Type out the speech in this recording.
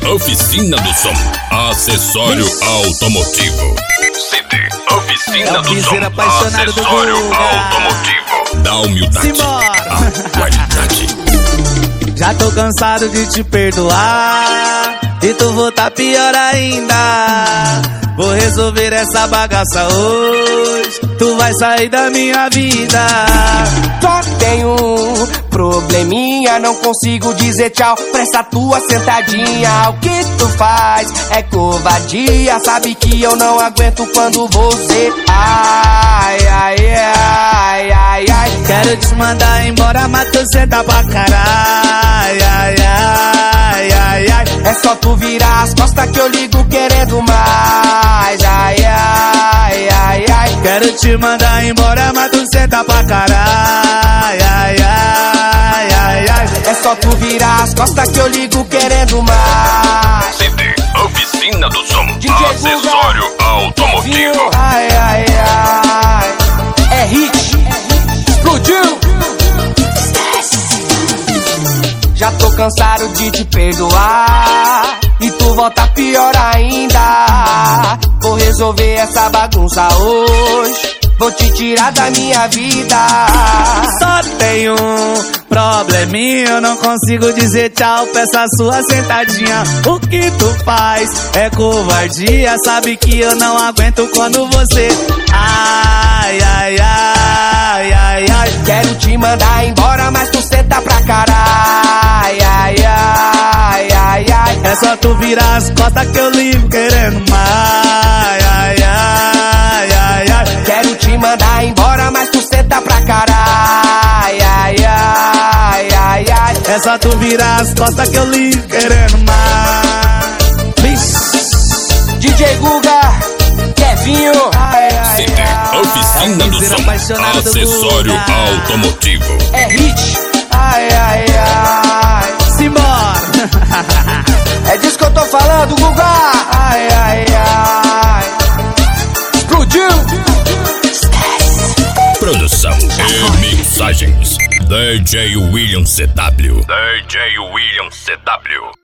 Oficina do Som, acessório automotivo. CD, Oficina do Som, acessório automotivo. Da humildade à qualidade. Já tô cansado de te perdoar e tu voltar pior ainda. Vou resolver essa bagaça hoje, tu vai sair da minha vida. Só tenho um probleminha, não consigo dizer tchau pra essa tua sentadinha. O que tu faz é covardia, sabe que eu não aguento quando você ai, ai, ai, ai, ai. Quero te mandar embora, mas tu senta pra caralho. Ai, ai, ai, ai. É só tu virar as costas que eu ligo querendo mais. Ai, ai, ai, ai. Quero te mandar embora, mas tu senta pra caralho. Ai, ai, ai, ai. É só tu virar as costas que eu ligo querendo mais. CD, Oficina do Som, DJ acessório automotivo. Ai, ai, ai. É hit, explodiu. Já tô cansado de te perdoar e tu volta pior ainda. Vou resolver essa bagunça hoje, vou te tirar da minha vida. Só tenho um probleminha, eu não consigo dizer tchau pra essa sua sentadinha. O que tu faz é covardia, sabe que eu não aguento quando você ai, ai, ai, ai, ai. Quero te mandar embora, mas tu senta pra caralho. Ai, ai, ai, ai, ai. É só tu virar as costas que eu ligo querendo mais. Ai, ai, ai, ai. Quero te mandar embora, mas tu senta pra caralho. Ai, ai, ai, ai. É só tu virar as costas que eu ligo querendo mais. DJ Guga, Kevinho. Ai, ai, CD, Oficina do Som, acessório automotivo. É hit. Ai, ai, ai. Simbora. É disso que eu tô falando, Guga. Ai, ai, ai. Explodiu. Produção e mixagens DJ William CW. DJ William CW.